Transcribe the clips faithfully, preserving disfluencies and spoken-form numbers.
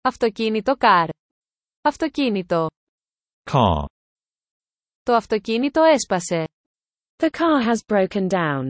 Αυτοκίνητο car. Αυτοκίνητο. Car. Το αυτοκίνητο έσπασε. The car has broken down.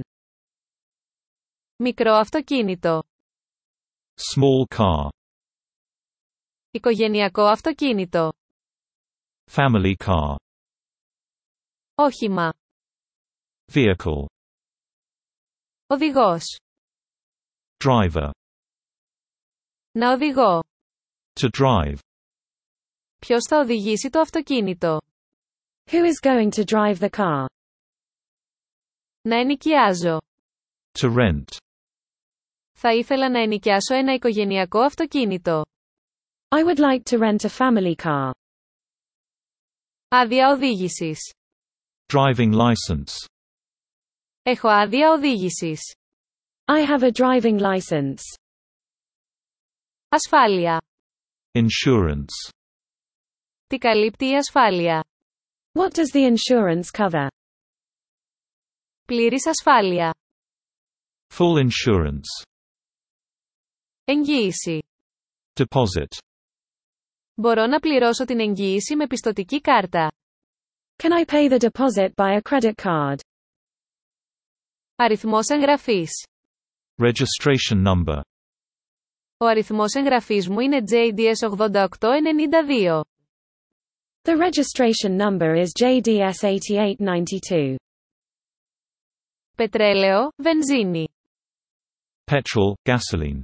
Μικρό αυτοκίνητο. Small car. Οικογενειακό αυτοκίνητο. Family car. Όχημα. Vehicle. Οδηγός. Driver. Να οδηγώ. To drive. Ποιος θα οδηγήσει το αυτοκίνητο? Who is going to drive the car? Να ενοικιάζω. To rent. Θα ήθελα να ενοικιάσω ένα οικογενειακό αυτοκίνητο. I would like to rent a family car. Άδεια οδήγησης. Driving license. Έχω άδεια οδήγησης. I have a driving license. Ασφάλεια. Insurance. Τι καλύπτει η ασφάλεια? What does the insurance cover? Πλήρης ασφάλεια. Full insurance. Εγγύηση. Deposit. Μπορώ να πληρώσω την εγγύηση με πιστωτική κάρτα. Can I pay the deposit by a credit card? Αριθμός εγγραφής. Registration number. Ο αριθμός εγγραφής μου είναι τζέι ντι ες ογδόντα οκτώ ενενήντα δύο. The registration number is J D S eighty-eight ninety-two. Πετρέλαιο, βενζίνη. Petrol, gasoline.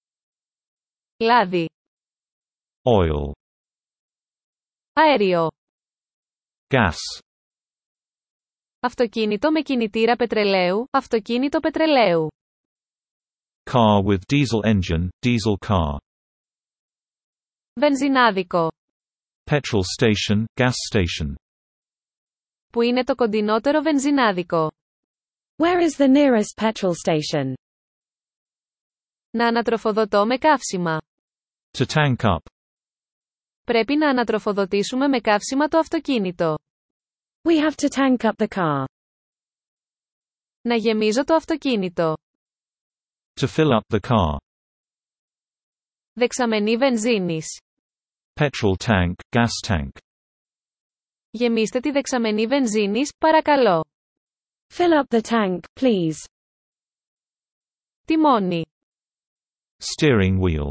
Λάδι. Oil. Αέριο. Gas. Αυτοκίνητο με κινητήρα πετρελαίου, αυτοκίνητο πετρελαίου. Car with diesel engine, diesel car. Βενζινάδικο. Petrol station, gas station. Που είναι το κοντινότερο βενζινάδικο? Where is the nearest petrol station? Να ανατροφοδοτώ με καύσιμα. To tank up. Πρέπει να ανατροφοδοτήσουμε με καύσιμα το αυτοκίνητο. We have to tank up the car. Να γεμίζω το αυτοκίνητο. To fill up the car. Δεξαμενή βενζίνης. Petrol tank, gas tank. Γεμίστε τη δεξαμενή βενζίνης, παρακαλώ. Fill up the tank, please. Τιμόνι. Steering wheel.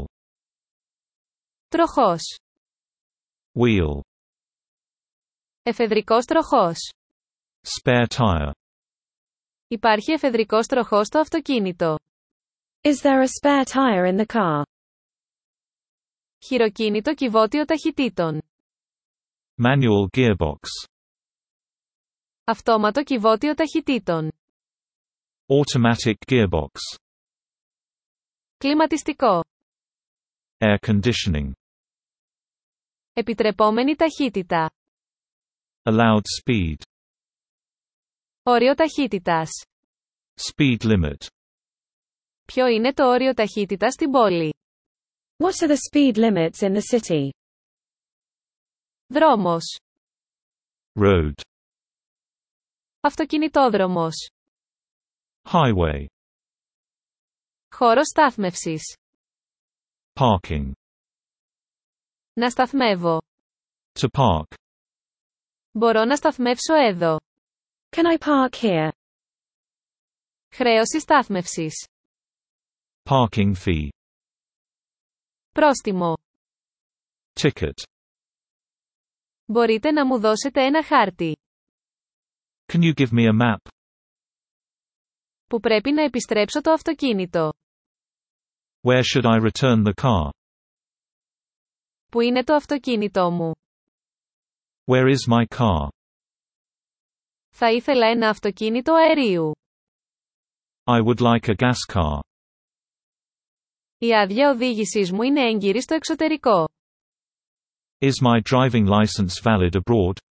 Τροχός. Wheel. Εφεδρικός τροχός. Spare tire. Υπάρχει εφεδρικός τροχός στο αυτοκίνητο. Is there a spare tire in the car? Χειροκίνητο κυβότιο ταχυτήτων. Manual gearbox. Αυτόματο κυβότιο ταχυτήτων. Automatic gearbox. Κλιματιστικό. Air conditioning. Επιτρεπόμενη ταχύτητα. Allowed speed. Όριο ταχύτητας. Speed limit. Ποιο είναι το όριο ταχύτητας στην πόλη? What are the speed limits in the city? Δρόμος. Road. Αυτοκινητόδρομος. Highway. Χώρος στάθμευσης. Parking. Να σταθμεύω. To park. Μπορώ να σταθμεύσω εδώ. Can I park here? Χρέωση στάθμευσης. Parking fee. Πρόστιμο. Ticket. Μπορείτε να μου δώσετε ένα χάρτη? Can you give me a map? Που πρέπει να επιστρέψω το αυτοκίνητο? Where should I return the car? Πού είναι το αυτοκίνητό μου? Where is my car? Θα ήθελα ένα αυτοκίνητο αερίου. I would like a gas car. Η άδεια οδήγησής μου είναι έγκυρη στο εξωτερικό. Is my driving license valid abroad?